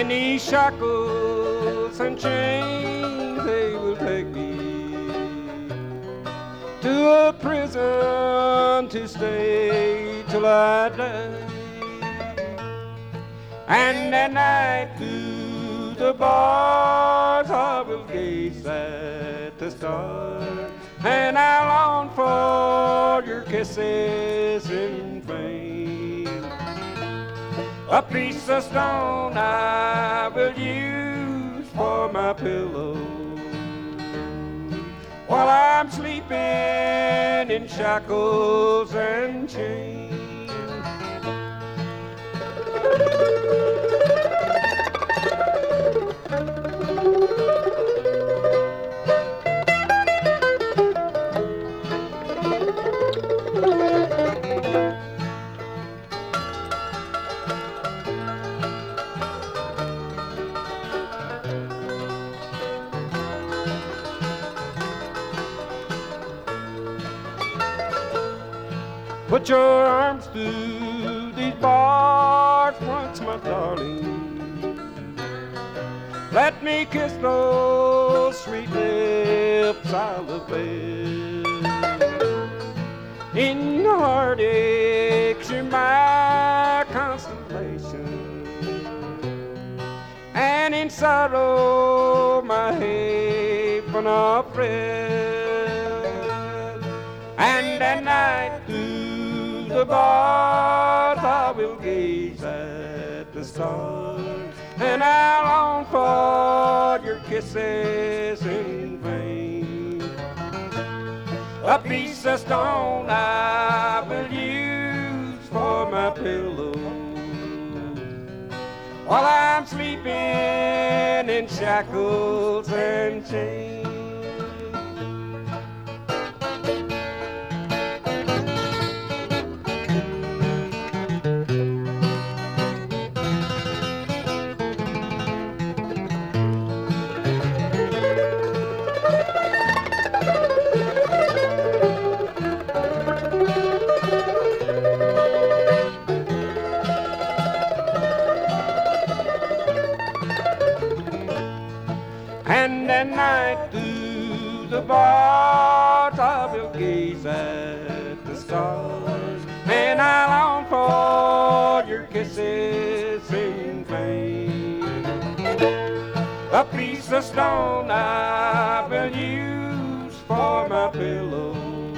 In these shackles and chains they will take me to a prison to stay till I die. And at night through the bars I will gaze at the stars, and I long for your kisses in vain. A piece of stone I will use for my pillow while I'm sleeping in shackles and chains. Put your arms through these bars once, my darling. Let me kiss those sweet lips I love best. In your heartaches, you're my consolation, and in sorrow, my haven of rest. And at night, the bars I will gaze at the stars, and I long for your kisses in vain. A piece of stone I will use for my pillow while I'm sleeping in shackles and chains. And at night through the bars I will gaze at the stars, and I long for your kisses in vain. A piece of stone I will use for my pillow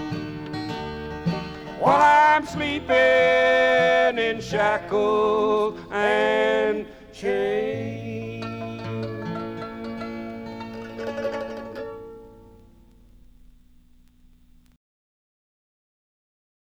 while I'm sleeping in shackles and chains.